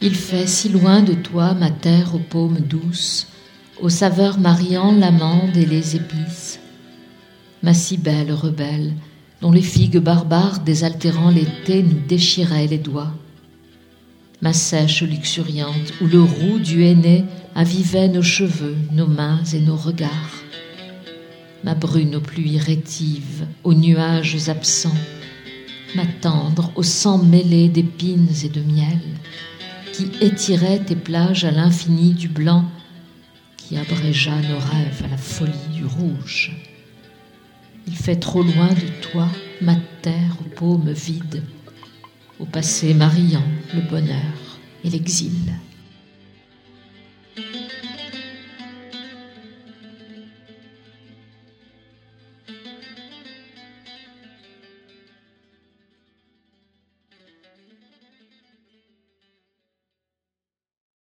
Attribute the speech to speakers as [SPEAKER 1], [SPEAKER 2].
[SPEAKER 1] Il fait si loin de toi ma terre aux paumes douces, aux saveurs mariant l'amande et les épices. Ma si belle rebelle, dont les figues barbares désaltérant l'été nous déchiraient les doigts. Ma sèche luxuriante, où le roux du henné avivait nos cheveux, nos mains et nos regards. Ma brune aux pluies rétives, aux nuages absents, ma tendre au sang mêlé d'épines et de miel, qui étirait tes plages à l'infini du blanc, qui abrégea nos rêves à la folie du rouge. Il fait trop loin de toi, ma terre aux paumes vides, au passé mariant le bonheur et l'exil.